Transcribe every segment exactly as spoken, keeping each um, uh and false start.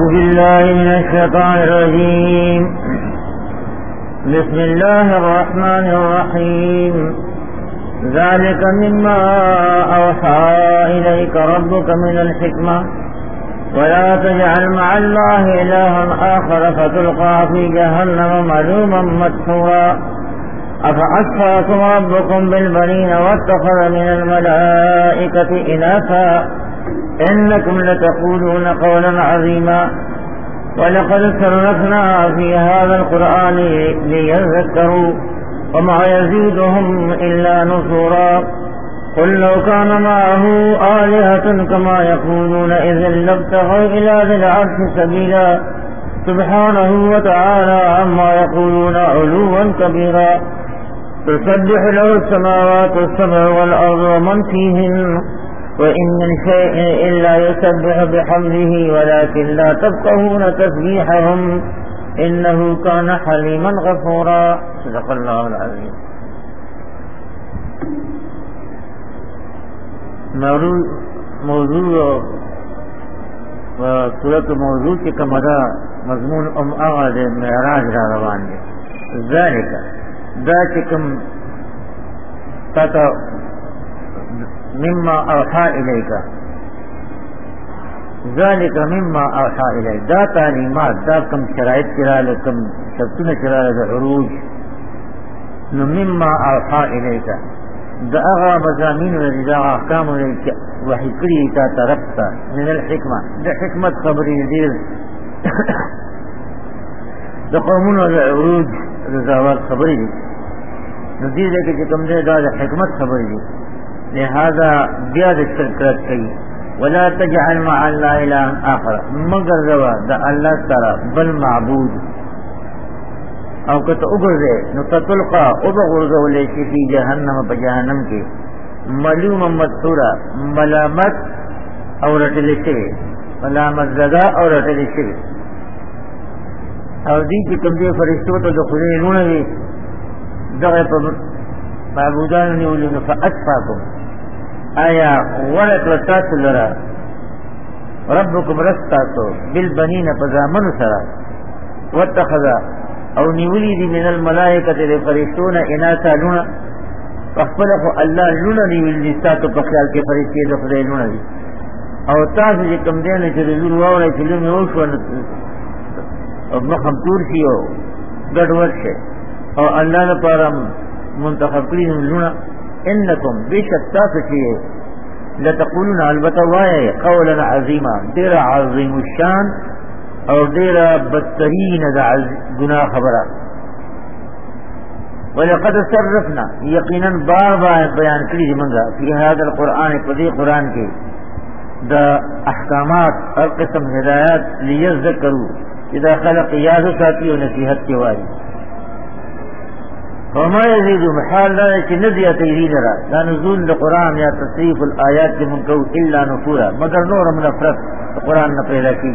بالله من الشيطان الرجيم. بسم الله الرحمن الرحيم. ذلك مما أوحى إليك ربك من الحكمة ولا تجعل مع الله إلها آخر فتلقى في جهنم ملوما مدحورا. أفأصفاكم ربكم بالبنين واتخذ من الملائكة إناثا إنكم لتقولون قولا عظيما. ولقد صرفنا في هذا القرآن ليذكروا وما يزيدهم إلا نفورا. قل لو كان معه آلهة كما يقولون إذا لابتغوا إلى ذي العرش سبيلا. سبحانه وتعالى عما يقولون علوا كبيرا. تسبح له السماوات السبع والأرض ومن فيهن وإن من شيء إلا يسبح بحمده ولكن لا تفقهون تسبيحهم إنه كان حليما غفورا. صدق الله العظيم. موضوع موضوع و صورت موضوع کے کمدا مضمون ام آغاز معراج را روان دے. ذالک دا چکم تاتا مما اوحا الیکا ذالک مما اوحا الیک دا تعلیمات دا کم شرائط چرالے کم شرطن چرالے دا عروج نو مما اوحا الیکا دا اغا مضامین رضی دا احکام الیکا وحی کری تا طرفتا من الحکمہ دا حکمت خبری دیر دا قومون دا عروج رضاوات خبری دی ندیر دے کہ کم دے دا دا حکمت خبری دی لہذا بیاد شرکت کی ولا تجعل مع اللہ الہ آخر مگر روا دا اللہ تعالی بل معبود او کتا اگر دے نتطلقا ابغرزو لیشی فی جہنم پا جہنم کے ملوم مدحورا ملامت او رٹلشے ملامت زدہ او رٹلشے او دی کی کم دے فرشتو تا دخلے نونوی دغی پا معبودان نیولین فأسفاکم آیا ولد و تاسو لرا ربکم رستاسو بالبنین پزامن سرا واتخذا او نیولی دی من الملائکت دی فرشتون اناسا لونا فاخبرکو اللہ لونا نیولی دی ساتو پخیال کے فرشتی دخلے لونا دی او تاسو جی کم دینے چلی لون واولا چلی لون اوشو مخم تورشی او گڑ ورشے او اللہ لپارا منتخب کرین لونا انکم بیشک تاسو چیئے لتقولون البتوائی قولا عظیما دیر عظیم الشان اور دیر بدترین دا گناہ خبرہ. ولقد صرفنا یقینا بار بار بیان کری دی منگا فی هذا القرآن پدی قرآن کے دا احکامات اور قسم ہدایات لیذکروا اذا خلق یاد ساتھی و نصیحت کے واری وما يزيد محال لا يتندي تيرين را لا نزول القرآن یا تصریف الآیات کے منکو الا نفورا مگر نور من افرق قرآن نہ پیدا کی.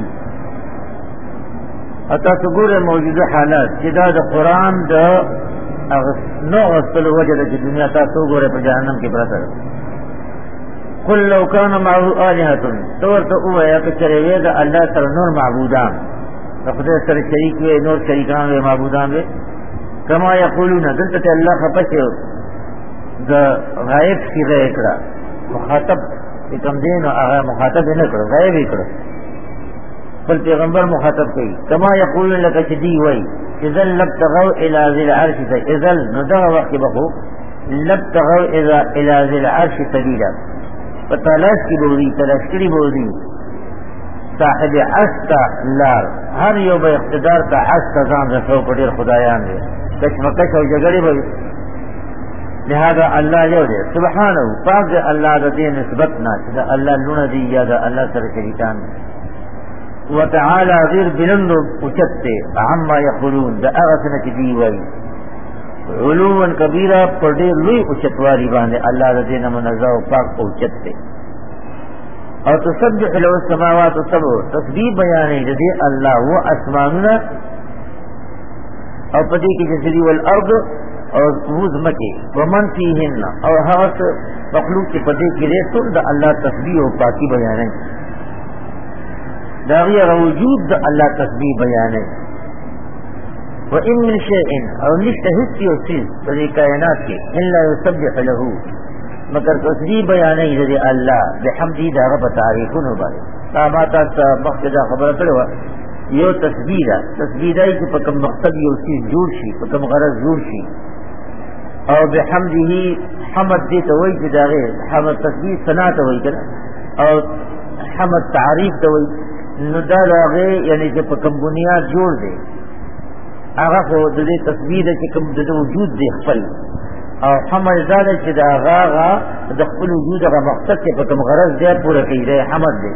اتا سگور موجودہ حالات جدا دا قرآن دا نو غسل وجد کی دنیا تا سگور پر جہنم کی براتر. قل لو كان معه آلهة طور تو اوہ یا کچرے وے دا اللہ سر نور معبودان خدا سر شریک وے نور شریکان وے معبودان وے کما یقولون دلتا اللہ خپچے دا غائب کی غیر کرا مخاطب کم دین آغا مخاطب نکر غائب ہی کرا بل پیغمبر مخاطب کئی کما یقولون لکا چدی وی اذن لبتغو الى ذی العرش سبیلا اذن ندغ وقت بخو لبتغو الى ذی العرش سبیلا فتلاش کی بودی تلاشکری بودی صاحب عرش تا لار ہر یو با اقتدار تا عرش تا زان رسو پڑیر خدایان دے کشمکش و جگڑی بھئی. لہذا اللہ جو دے سبحانہ پاک دے اللہ دا دے نسبتنا دا اللہ لونا دی یا دا اللہ سر شریکان و تعالی غیر بلند اچتے عما یقولون دا اغسن چی وی علوان کبیرہ پر دیر لوی اچتواری باندے اللہ دا دے نمنزا و پاک اچتے اور تسبح له السماوات السبع تسبیح بیانے جدی اللہ و اسماننا اور پدی کی جسری والارض اور وز مکے ومن فیہن اور حوث مخلوق کے پدی کی ریسل دا اللہ تسبیح و پاکی بیانے داغی وجود دا اللہ تسبیح بیانے. وَإِن مِّن شَيْءٍ اور نشتہ حصی اور چیز بذی کائنات کے إِلَّا يُسَبِّحُ لَهُ مگر تسبیح بیانے ذی اللہ بحمدی داغا بتعریفون ہو بارے تاماتا تا مقتدہ خبر کروا یو تسبیح دا تسبیح دائی کہ پکم مقتد یو چیز جوڑ شی پکم غرض جوڑ شی اور بحمدی ہی حمد دیتا ہوئی کہ داغے حمد تسبیح سنا تا ہوئی کرنا اور حمد تعریف تا ہوئی ندا داغے یعنی کہ پکم بنیاد جوڑ دے آغا کو دے تصویر ہے کہ کم دے وجود دے خپل اور حمد زادہ چی دا آغا آغا دخل وجود آغا مقصد کے پکم غرض دے پورا کی دے حمد دے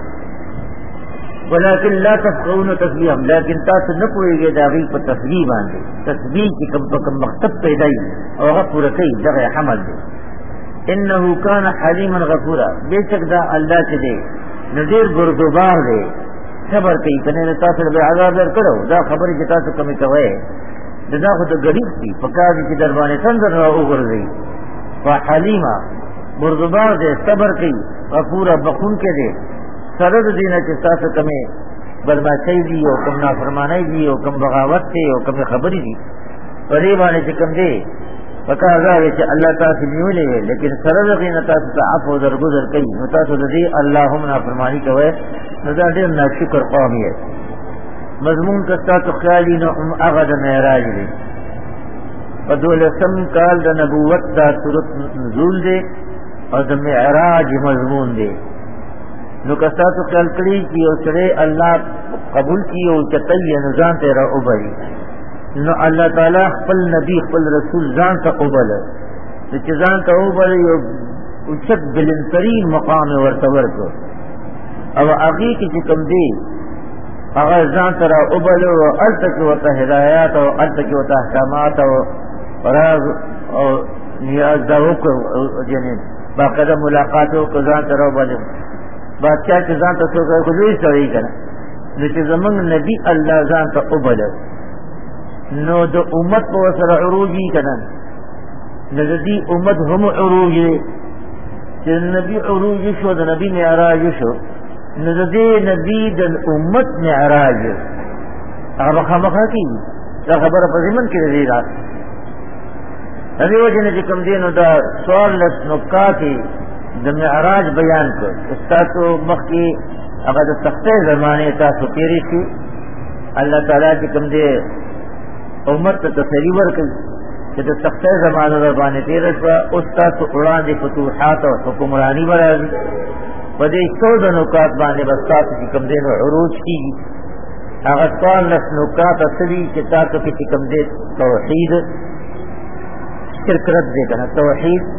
ولیکن لا تفقون تصویر ہم لیکن تاس نکوئے گے داغی پر تصویر باندے تصویر کی کم پکم مقصد پیدائی اور آغا پورا کی دغی حمد دے. انہو کان حلیما غفورا بے شک دا اللہ چی دے نظیر بردبار دے خبر کئی کنے تاثر بے عذاب در کرو دا خبری کی تاثر کمی کوئے دا خود گریب تھی فکاری کی دربانے سندر را اوگر دی فحلیما بردبار دے صبر کئی غفورا بخون کے دے سرد دینا چی تاثر کمی برماچائی دی او کم نافرمانائی دی او کم بغاوت تے او کم خبری دی قریبانے چی کم دے فکا ازاوے چی اللہ تاثر نیو لے لیکن سرد دینا تاثر تا عفو در گزر کئی نتاثر دی اللہم نافرمانی کوئے نظر دیر نا شکر قومی ہے. مضمون کستا تو خیالی نا ام اغد معراج دے فدولسم کال دا نبوت دا صورت نزول دے اور دا معراج مضمون دے نو کستا تو خیال کری کی او سرے اللہ قبول کی او چطلی نظام تیرا اوبری نو اللہ تعالی خپل نبی خپل رسول زان تا اوبل تو چزان تا اوبل یو اچت بلنترین مقام ورطور کو او اگی کی چکم دی اگر زان ترا ابلو و التکی وطا ہدایات و التکی وطا احکامات و راز و نیاز داوک یعنی باقیدہ ملاقاتوں کو زان ترا ابلو بادشاہ کی زان تا سوکر کجوی سوئی کنا لیکن زمان نبی اللہ زان تا ابلو نو دو امت کو وصر عروجی کنا نزدی امت ہم عروجی چیز نبی عروجی شو دا نبی معراج شو نزدی نبی دن امت معراج اگر خامخا کی دا خبر پزیمن کی رضی رات نبی وجہ نے جکم دینو دا سوال لس نکاتی دا معراج بیان کر استاسو مخی اگر دا سختے زمانے تاسو تیری سی اللہ تعالیٰ جکم دے امت تسلیور کی کہ دا سختے زمانے ربانے تیرے شوا استاسو اڑان دی فتوحات و حکمرانی برازی بدے سود نکات بانے بستات کی کم دے عروج کی اگر سوال لس نکات اصلی چتاتو کی کم دے توحید شرک رد دے کنا توحید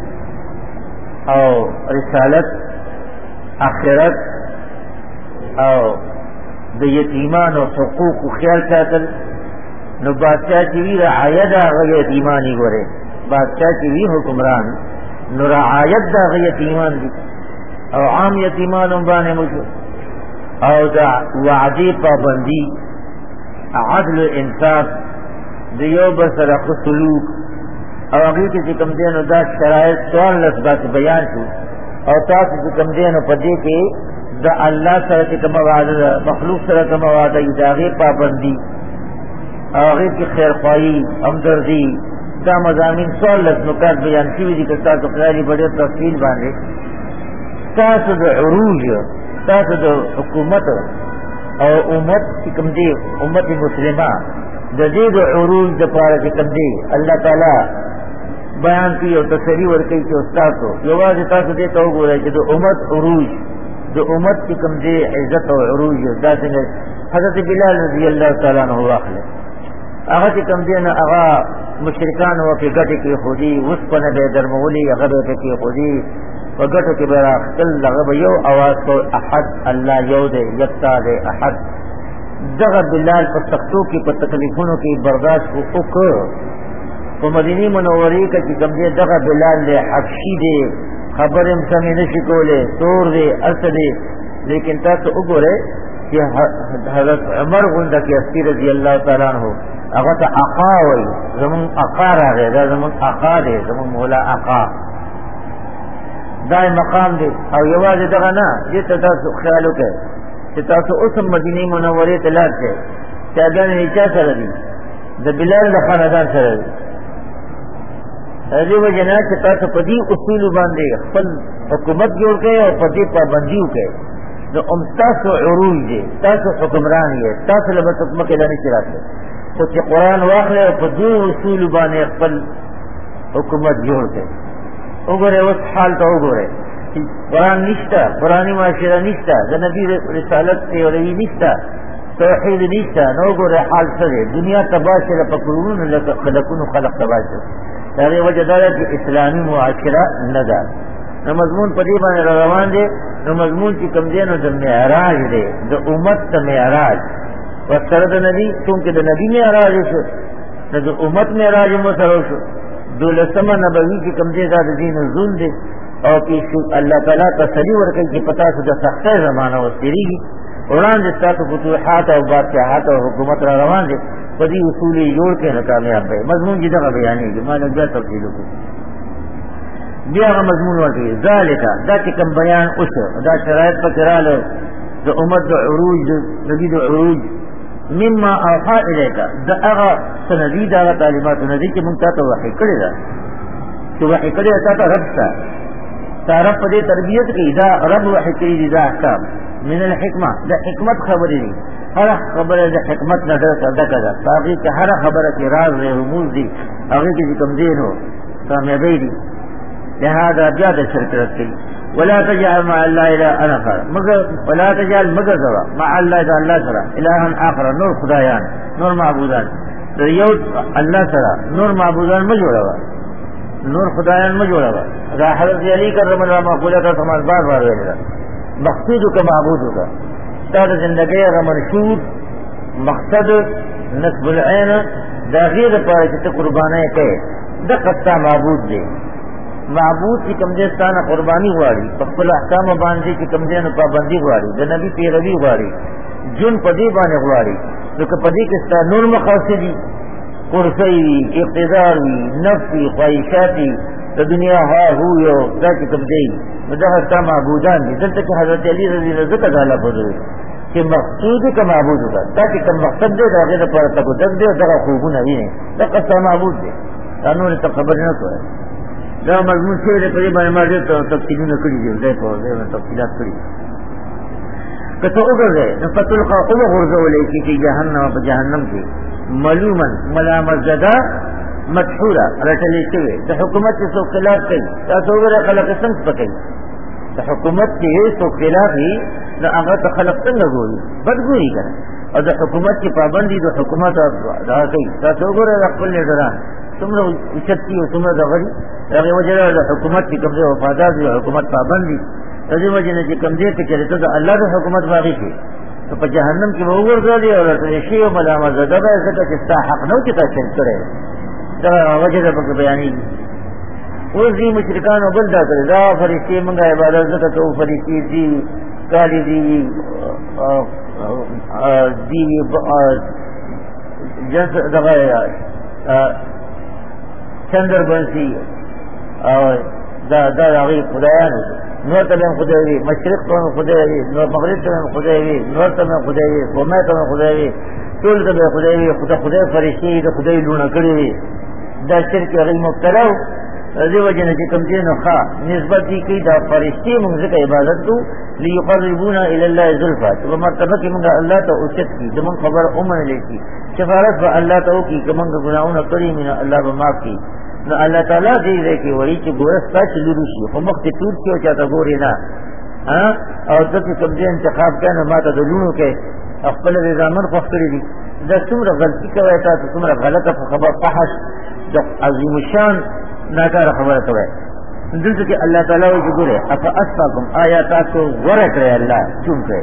او رسالت آخرت او دے یتیمان و حقوق و خیال چاہتل نو بادشاہ چیوی رعایت آغا یتیمانی گورے بادشاہ چیوی حکمران نو رعایت دا آغا یتیمان دی او عام یتیمان بانے مجھو او دا وعدی پابندی عدل و انصاف دیو بسر سلوک او اگلی کی چکم دینو دا شرائط سوال لسبات بیان شو او تاس چکم دینو پدے کے دا اللہ سر چکم وعدہ مخلوق سر کم وعدہ اداغی پابندی او اگلی کی خیر خواہی امدردی دا مضامین سوال لسنکات بیان شوی دی کرتا تو خیالی بڑے تفصیل باندے تاسو دا عروج تاسو دا حکومت او امت چکم دی امت مسلمہ دا دی دا عروج دا پارا چکم دی اللہ تعالی بیان کی اور تصریح ورکی کی استاسو یواز تاسو دیتا ہو گو رہے کہ دا امت عروج دا امت چکم دی عزت و عروج دا سنگا حضرت بلال رضی اللہ تعالیٰ عنہ واخلے اغا چکم دینا اغا مشرکان وکی گٹی کی خودی وسپن بے درمولی اغا بے کی خودی وگٹو کی برا خل لغب یو آواز کو احد اللہ یو دے یکتا دے احد دغا بلال پر تختو کی پر تکلیفونوں کی برداشت کو اکر تو مدینی منوری کا کی کم دے دغا بلال دے حبشی دے خبر امسامی نشکو لے سور دے ارس دے لیکن تا تو اگو رے کہ حضرت عمر غندہ کی اسکی رضی اللہ تعالیٰ عنہ اگر تا اقا ہوئی زمان اقا را گئے دا زمان اقا دے زمان مولا اقا دائیں مقام دے اور یواز دغا نا جیتا تا خیالو کہ چې تاسو اوس هم مدینه منورې ته لاړ شئ چاګانې چا سره دي د بلال د خاندان سره دي دې وجه نه چې تاسو په دې اصول باندې خپل حکومت جوړ کړئ او په دې پابندي وکړئ نو ام تاسو عروج دي تاسو حکمران یې تاسو له حکم کې نه شي راتلی خو چې قرآن واخلئ او په دې اصول باندې خپل حکومت جوړ کړئ وګورئ اوس حال ته وګورئ قرآن نشتا قرآنی معاشره نشتا د نبی رسالت تیوروي نشتا توحید نشتا نو ګورئ حال څه دی دنیا تباه شوه په کروڑونو لکه خلقونو خلق تباه شوه د هغې وجه دا ده چې اسلامي معاشره نه ده نو مضمون په دې باندې را روان دی نو مضمون چې کوم دی نو د معراج دی د امت د معراج ورسره د نبي چونکې د نبي معراج شو نو د امت معراج مو سره شو دولسمه نبوي چې کوم دی دا د دې نزول دی او کې الله تعالی تسلی ورکوي چې په تاسو د سختۍ زمانه اوس تېرېږي وړاندې ستاسو فتوحات او بادشاهات او حکومت را روان دی په دې اصول یې جوړ کړئ نو کامیاب دی مضمون چې دغه بیانېږي ما لږ بیا تفصیل وکړو بیا هغه مضمون ورکوي ذالک دا چې کوم بیان وشو دا شرایط پکې راغلو د امت د عروج د نبي د عروج مما اوحا الیک د هغه سندي د هغه تعلیماتو نه دي چې مونږ ته وحی کړی ده چې وحی کړی ده تا رب ته تا رب په دې تربیت کې دا رب وحی کړی دي دا احکام من الحکمه د حکمت خبرې دي هر خبره د حکمت نه ډکه ده هغې کې هر خبره کې راز دی رموز دي هغې کې چې کوم دی نو کامیابۍ دي لہذا بیا د شرک رد کوي ولا تجعل مع الله اله آخر مگر ولا تجعل مگر سوا مع الله د الله سره الها آخر نور خدایان نور معبودان یو الله سره نور معبودان مه جوړوه نور خدایان مه جوړوه دا حضرت علی کرم الله مقوله ته سماج بار بار ویل ده مقصود کا معبود ہوگا تا د زندګۍ هغه منشور مقصد نصب العین دا غیر پاره چې ته قربانۍ کوې دغه ستا معبود دی معبود چې کوم دی ستا نه قرباني غواړي په خپلو احکامو باندې چې کوم دی نو پابندي غواړي د نبي پیروي غواړي جون په دې باندې غواړي نو که په دې کې ستا نور مقاصد وي کرسۍ وي اقتدار وي نفس وي خواهشات وي د دنیا ها هو یو دا چې کوم دی نو دغه ستا معبودان دي دلته کې حضرت علی رضی الله عنه تعالی فرمایي چې مقصود کا معبود ہوگا دا چې کوم مقصد دی دا هغې دپاره ته ګذر دی دغه خوبونه وینې دغه ستا معبود دی دا نور ته خبر نه کوی دا مضمون شوی دی په دې باندې ما ډېر تفصیلونه کړي دي ځای په ځای باندې تفصیلات کړي که ته وګرځې نو فتلقا وغورځولی شي چې جهنم په جهنم کې ملوما ملامت زده مدحوره رټلې شوې د حکومت چې څوک خلاف کوي تاسو وګورئ خلک څنګه سپکوي د حکومت چې څوک خلاف وي نو هغه ته خلک څنګه ګوري بد ګوري که نه او د حکومت چې پابندي د حکومت دا کوي تاسو وګورئ د خپل لیډران څومره اوچت دي او څومره دغه دي د هغې وجه ده د حکومت چې کوم دی وفادار دي د حکومت پابند دي د دې وجې نه چې کوم دی ته چېرې ته د الله د حکومت باغې شي نو په جهنم کې به وګرځولي او رټلې شي او ملامت زده به یې ځکه چې ستا حق نه و چې تا شرک کړی دغه وجه ده پکې بیانېږي اوس دې مشرکانو بل دا کړې دا فرشتې مونږ عبادت ځکه کوو فرشتې دي کالي دي دي جنس دغه چندر بنسي او دا دا هغې خدایانو نور ته به هم خدای وي مشرق ته هم خدای وي نور مغرب ته هم خدای وي نور ته هم خدای وي قومه ته هم خدای وي ټول ته به خدای وي خو د خدای فرشتې د خدای لوڼه کړې وي دا شرک هغې مبتلا و د دې وجې نه چې کوم دی نو ښه نسبت دې کوي دا فرشتې مونږ ځکه عبادت کوو لیقربونا الی الله زلفا چې په مرتبه کې مونږ الله ته اوچت کړي زمونږ خبره ومنلی شي سفارت به الله ته وکړي که مونږ ګناهونه کړي وي نو الله به معاف کړي نو الله تعالی دې ځای کې وایي چې ګوره ستا چې لور وشي خو مخکې ټول شي او چاته ګورې نه او ته چې کوم دی انتخاب کوې نو ما ته د لوڼو کوې او خپله دې ځامن خوښ کړي دي دا څومره غلطي کوی تاسو څومره غلطه خبر فحش د عظیم الشان ناکاره خبره کوی دلته کې الله تعالی وایي چې ګورې افا اسفاکم آیا تاسو غوره کړی الله چون کړی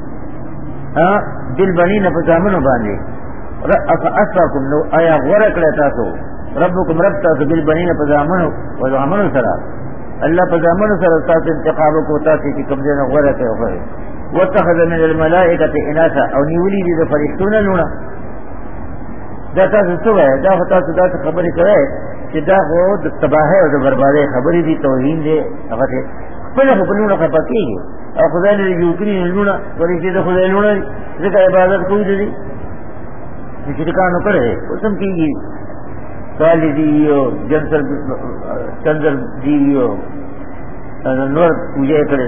بالبنین په ځامنو باندې افا اسفاکم نو آیا غوره کړی تاسو ربکم رب تاسو بالبنین په ځامنو و ځامنو سره الله په ځامنو سره تاسو انتخاب وکړو تاسو چې کوم ځای نه غوره کړی وغوړئ واتخذ من الملائکة اناثا او نیولی دي د فرشتو نه لوڼه دا تاسو څه وایئ دا خو تاسو داسې خبرې کوئ چې دا خو د تباهۍ او د بربادۍ خبرې دي توهین دی هغه دی خپله خو په لوڼه خفه کېږي او خدای دې یوکري لونه ورې چې خدای لونه دې عبادت کوي دې چې کانو کړي اوسم کیږي سوال دی او جنتر چندر دی او نور پوجا کړي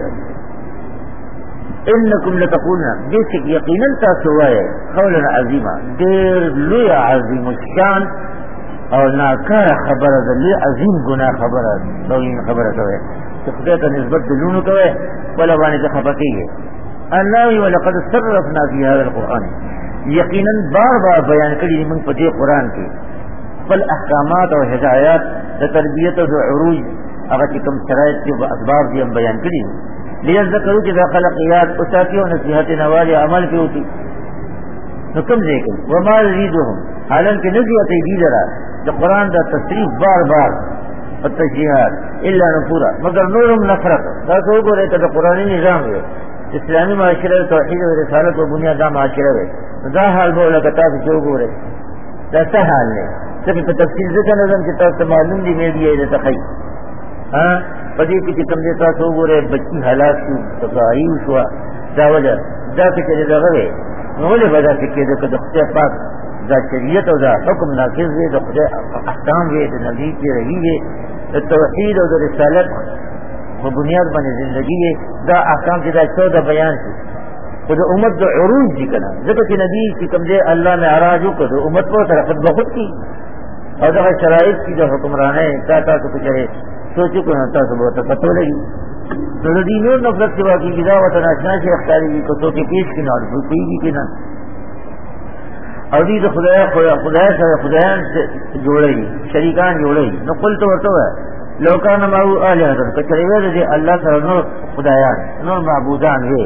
انکم لتقولون بیسک یقینا تاسو وایي قولا عظیما ډېر لوی عظیم الشان او ناکار خبره ده لوی عظیم ګناه خبره لوی خبره کوي چې خدای ته نسبت دلونو کوي ولا باندې خفه کیږي الله ولقد صرفنا في هذا القرآن یقینا بار بار بیان کړي موږ په دې قرآن کې خپل احکامات او هدایات د تربیت او عروج هغه چې کوم شرایط او اسباب دي بیان کړي لیذکروا چې د خلقیات او ساتي او نصیحت نوالی عمل کې ہوتی نو کوم ځای کې وما یزيدهم حالانکه نزیات دی لرا د قرآن دا تصریف بار بار او تشریحات الا نفورا مگر نورم نفرت دا څو ګورې ته د قرآني نظام دی اسلامی معاشره توحید او رسالت او بنیاد دا معاشره دی دا حال به لکه تاسو څو ګورې دا څه حال نه څه په تفصیل ځکه نظم چې تاسو معلوم دي مې دی د تخی ها پدې کې کوم دې تاسو ګورې بچي حالات شو تباہی شو دا وجه دا چې دغه وي نو له وجه کې د خدای پاک دا شریعت او دا حکم نافذ دی د خدای احکام دی د نبی کی رہی ہے د توحید او د رسالت په بنیاد باندې زندگی دا احکام چې دا څو د بیان شي خو د امت د عروج دي کنه ځکه چې نبی چې کوم دی الله معراج وکړ امت په طرف بخود کی او دا شرایط چې د حکمرانه تا تاسو کو چره سوچو کو نه تاسو به ته پتو لګي د دې نور نفرت چې واقعي دا وته ناشنا شي اختیاري کو تو کې پیش کې نه کوي کې نه او دې د خدای خدای سره خدایان جوړي شریکان جوړي نو قل تو ورته لو کان ما هو الہ کچری وې دې الله سره نو خدایان نو معبودان وي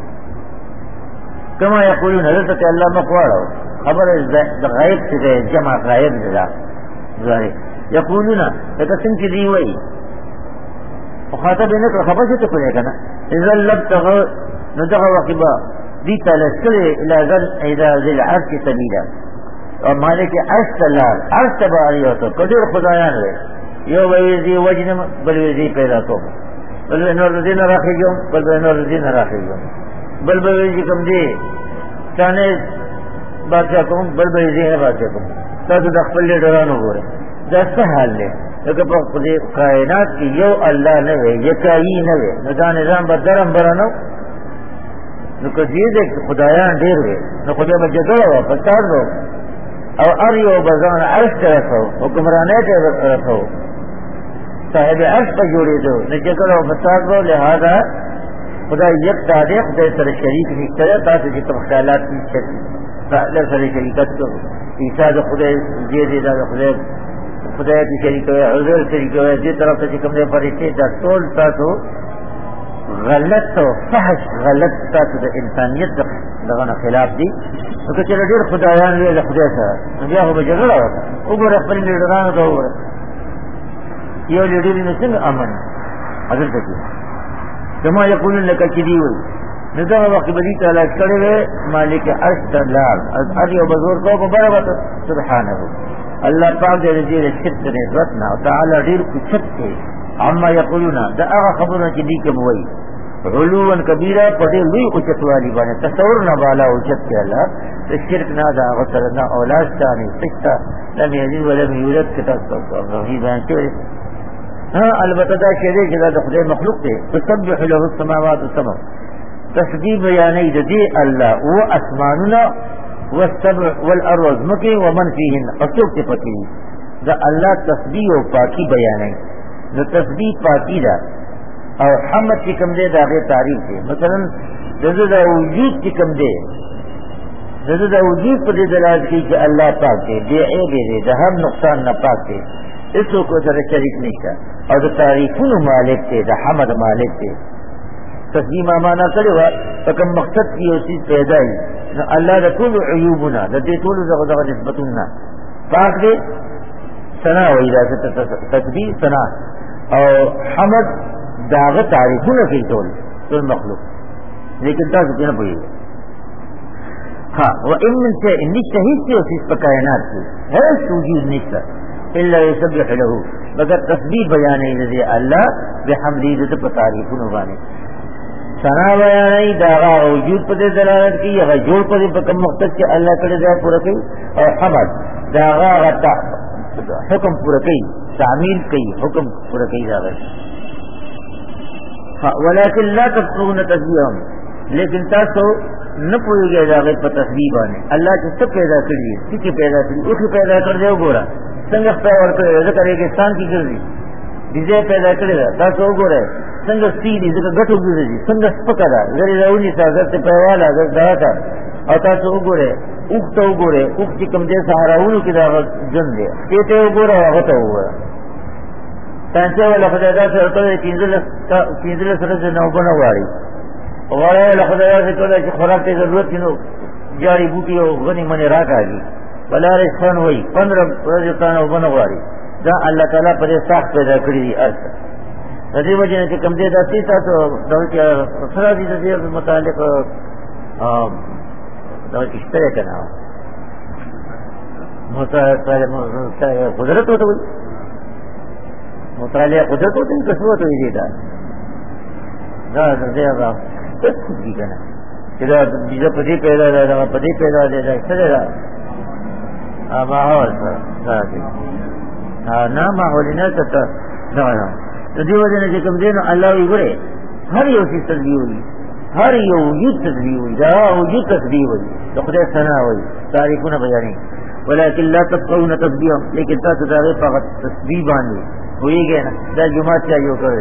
کما یقولون حضرت الله مخواړو خبر د غیب څخه جمع غیب ده ځای یقولون لکه څنګه دی وای مخاطب نه خبر څه ته کوي کنه اذا لبتغ ندغه وقبا دي تلسل الى ذل الى ذل عرش سبيلا او مالک عرش تلال عرش تباری ہوتا قدر خدایان وے یو ویزی وجنم بل ویزی پیدا کو بل نور دین راخی جو بل نور دین راخی جو بل ویزی کم دی چانے بادشاہ کو بل ویزی ہے بادشاہ کو تاسو د خپل ډرانو ګوره دا څه حال دی لکه په دې کائنات کې یو الله نه وي یکایي نه وي نو دا نظام به درم برانو نو که دې خدایان ډېر وي نو خدای به جګړه او فساد وو او ار یو بزان عرش ته رسو حکمرانه ته رسو صاحب عرش په جوړېدو نو جګړه او فساد وو لہذا خدای یک دې خدای سره شریک نشته تاسو چې کوم خیالات نشته له سره شریکت کو عیسی د خدای دې دې د خدای خدای دې شریک وي حضور شریک وي دې طرف ته کوم دې فرشتي د ټول تاسو غلط او فحش غلط تاسو د انسانیت دغه خلاف دي نو چې ډېر خدایان وي له خدای سره بیا هو جګړه وکړه وګوره خپل لیډرانو ته وګوره یو لیډر نه څنګه امن حضرت دې کما یقولون لك کدی وي نو دا وخت بدی تعالی کړه مالک عرش دلال از یو بزرگ کو په برابر سبحانه الله پاک دې دې شت دې رتنا تعالی ډیر کوچت دی اما یقولون دا هغه خبرونه چې دي کوم وای علوان کبیره په دې لوی اوچتوالي باندې تصور نه بالا اوچت کې الله د شرک نه دا غسرنا اولاد ثاني ستا لم یلد ولم یولد کتاب توحید باندې ها البته دا شی دی چې دا خدای مخلوق دی تسبح له السماوات السبع تسبیح بیانې د دې الله او اسماننا والسبع والارض مکه ومن فيهن اسوک ته پکې دا الله تسبیح او پاکي بیانې نو تسبیح پاکی دا او حمد کی کم دے داغے تعریف دے مثلا جزا دا وجود کی کم دے جزا دا وجود پر دے دلال کی کہ اللہ پاک دے دے اے دے دے دا ہم نقصان نہ پاک دے اس کو ذرا شریک نہیں کا اور دا تعریفون مالک دے دا حمد مالک دے تسبیح مانا کرے ہوا فکم مقصد کی وہ چیز پیدا ہی اللہ دا کل عیوبنا دا دے طول دا غدا نسبتنا پاک دے ثنا وہی دا تسبیح ثنا اور حمد داغ تعریفونه کوي ټول ټول مخلوق لیکن تاسو کې نه پوهیږئ ها و ان من شيء نشته هیڅ څه په کائنات کې هیڅ وجود نشته الا يسبح له مگر تسبیح بیانې دې الله بحمدی دې په تعریفونه باندې ثنا بیانی داغا وجود پر دلالت کی یا جوڑ پر کم مختص کے اللہ کڑے دیا پورا کی اور حمد داغا غطا حکم پورا کی تعمیل کی حکم پورا کی داغا ولیکن لا تفقون تسبیحهم لیکن تاسو نہ پوئی گئے داغے پر تسبیح آنے اللہ کے سب پیدا کر دیے سکے پیدا کر دیے اسی پیدا کر دے گورا سنگس پیدا کرے ذکر ایک انسان کی کر دی دیجے پیدا کرے گا تاسو گورا سنگس سیدھی ذکر گٹو گرے دی سنگس پکا دا ذری رونی سا ذر سے پیوالا ذر دہتا اور تاسو گورے اگتا گورے اگ چکم دے سہارا انو کی داغا جن دے کہتے گورا غطا ہوا تانچے والا خدایدہ سے ارکلے چینزل سرد سے نو بنا واری غوڑے والا خدایدہ سے کہتا ہے خوراک تے ضرورت کی نو جاری بوٹی ہو غنی منی راک آگی بلار اسفان ہوئی پندرہ رجتانا بنا واری دا اللہ تعالیٰ پر ساخت پیدا کری دی ارسا رضی وجہ نے کم دے داتی تا تو دولتی سرا دی دے متعلق دولتی اشترے کا نام مطالعہ قدرت ہوتا ہوئی مطالعہ قدرت ہوتا ہے کسوت ہوئی دیتا دا دا دے دا کس کچھ کی کنا چلا بیجا پدی پیدا دے دا پدی پیدا دے دا اشترے دا ماحول دا دی نا ماحولی نا ستا دا دا رضی وجہ نے کم دے نا اللہ وی گرے ہر یو سی تصدیح ہوئی ہر یو وجود تصدیح ہوئی دا وجود تصدیح ہوئی تو خدای ثنا ہوئی تعریفون بیانی ولیکن لا تفقون تصدیحهم لیکن تا تداغی فقط تصدیح باندھی ہوئی گئے نا دا جماعت چاہیے کرے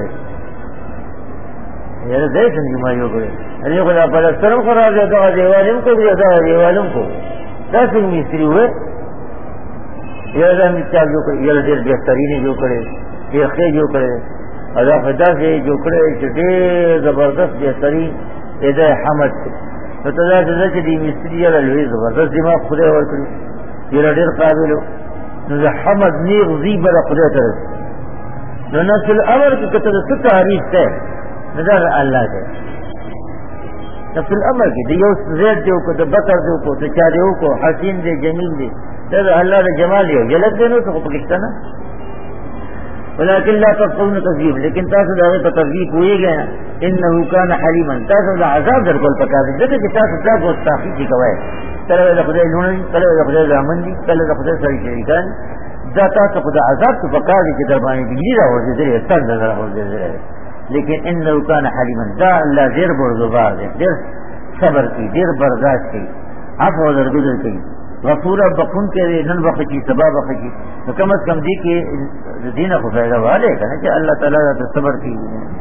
یار دیکھن جمعہ یو کرے ارے خدا پر سرم خراب ہے دا دیوالم کو بھی دا دیوالم کو دا سنگ مستری ہوئے یار دا مثال جو کرے یار دیر بہترین جو کرے دیر خیر جو کرے ادا خدا سے جو کرے دیر زبردست بہترین ادا حمد تو تدا تدا چی دی مستری یار لوی زبردست دماغ خدا اور کرے یار دیر قابل ہو نو حمد نیغ زیب را خدا ترس نو نفس الامر کی کتر ست تعریف تے نظر اللہ تے نفس الامر کی دیو زید دیو کو دو بکر دیو کو دو چا دیو کو حسین دے جمیل دے تر اللہ دے جمال دیو جلد دے نو تو پکشتا نا ولیکن لا تفقون تذیب لیکن تاسو داغی پا تذیب ہوئی گئے انہو کان حلیما تاسو دا عذاب در کل پکا دے دیکھے کہ تاسو تا کو تاخیر کی کوئے تلوے دا خدای لونی تلوے دا خدای زامن دی تلوے دا خدای ساری شریکان دا تاسو خدا عذاب تو پکا دے کہ دربانی بجلی را ہو دے ذرے تن نظر ہو دے ذرے لیکن انہو کان حلیما دا اللہ دیر بردبار دے دیر صبر کی دیر برداشت کی عفو در گزر کی غفورا بخون کے نن بخشی سبا بخشی تو کم از کم دی کے دین کو فائدہ والے کا نا کہ اللہ تعالیٰ کا صبر کی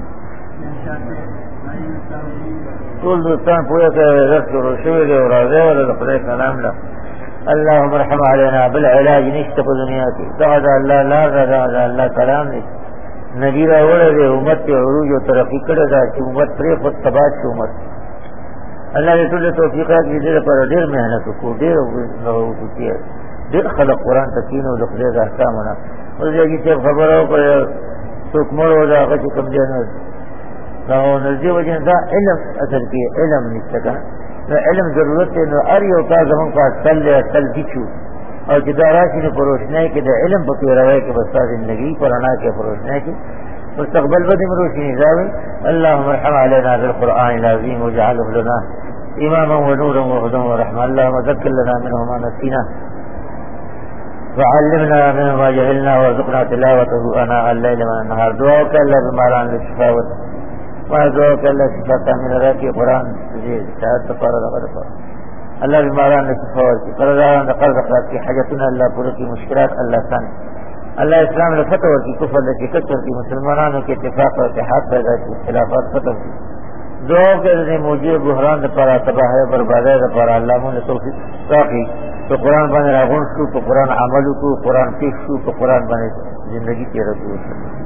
طول دوستان پویا کہ رفت و رشوی دے اور آزے والا خدای کلام لا اللہم رحم علینا بالعلاج نشتق دنیا کی دعا اللہ لا رضا اللہ کلام نے نبی را وڑے دے امت کے عروج و ترقی کرے دا کہ امت پری خود تباش کی امت اللہ نے تجھے توفیقات کی دیر پر دیر محنت کو دیر ہوتی ہے دیر خلق قرآن تکین و لخدے کا احکام ہونا اس لیے کہ چیب خبر ہو پر سکمر ہو جا کچھ کم دینا نزدی وجہ دا علم اثر کی علم نشتکا علم ضرورت ہے نو اری اوتا زمان پاس تل لیا تل کچھو اور جدا راشی نے پروشنے کے دا علم پکی روائے کے بستا زندگی پرانا کے پروشنے کی مستقبل بدم روشنی زاوی اللهم ارحم علينا بالقرآن العظيم واجعله لنا اماما ونورا وهدى ورحمة اللهم ذكر لنا منه ما نسينا وعلمنا منه ما جهلنا وارزقنا تلاوته اناء الليل والنهار دعاءك الله بماران للشفاء ودعاءك الله شفاء من راكي قرآن شهادة فارغ غرفة الله بماران للشفاء قرآن قرض قرآن حاجتنا الله پورکی مشکلات الله سان اللہ اسلام نے فتح کی کفر کی کچر کی مسلمانوں کے اتفاق اور اتحاد پیدا کی خلافات فتح کی دعا کے موجود بحران پارا تباہ برباد پارا اللہ نے توفیق کی تو قرآن بنے راغون کو تو قرآن عمل کو قرآن پیش کو تو قرآن بنے زندگی کے رسول